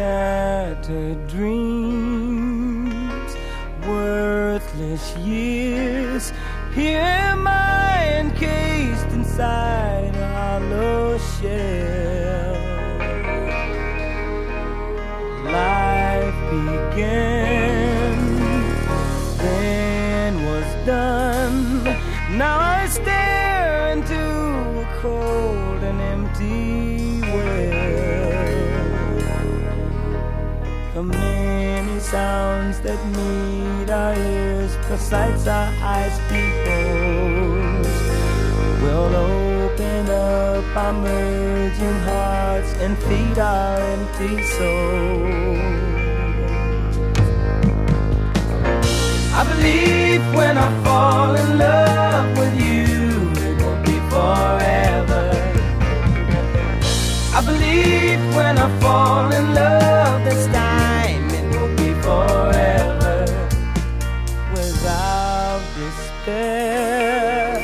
scattered dreams, worthless years. Here am I encased inside a hollow shell. Life began, then was done. Now I stare into a cold and empty well. The many sounds that meet our ears, besides our eyes behold, will open up our merging hearts and feed our empty souls. I believe when I fall in love with you, it won't be forever. I believe when I fall in love this time, it won't be forever. Without despair,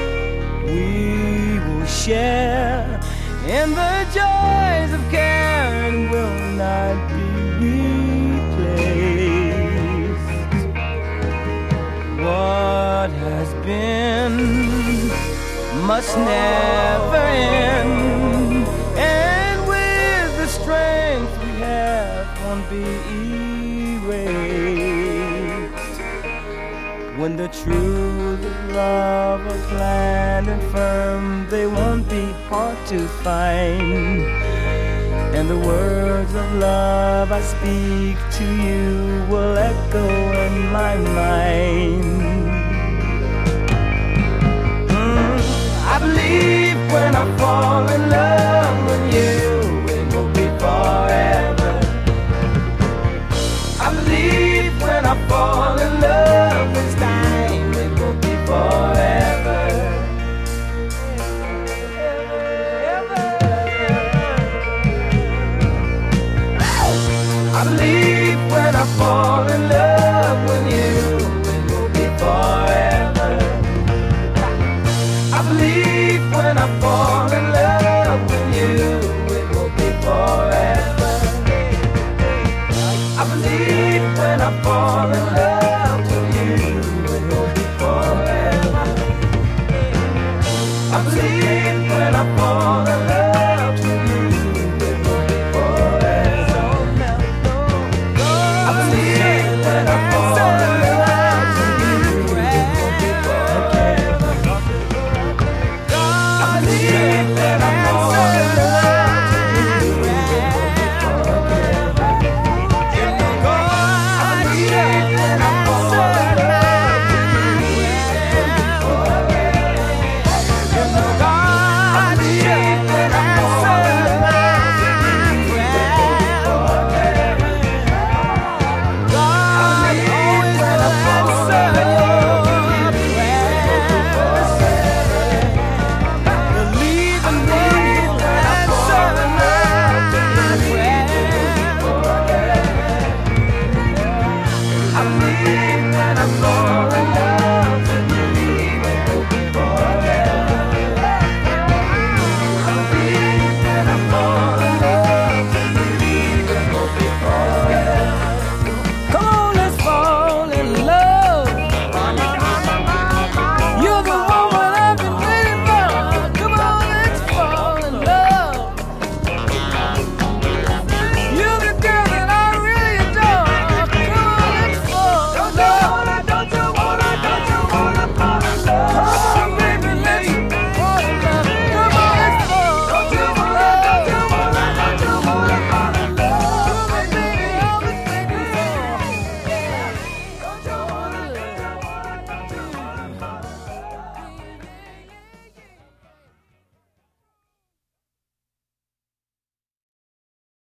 we will share in the joys of care and will not be replaced. What has been must never end, and with the strength we have won't be erased. When the truth of love are planned and firm, they won't be hard to find, and the words of love I speak to you will echo in my mind. I believe when I fall in love with you, it will be forever. I believe when I fall in love this time, it will be forever. I believe when I fall in love with you, it will be forever. I believe when I fall in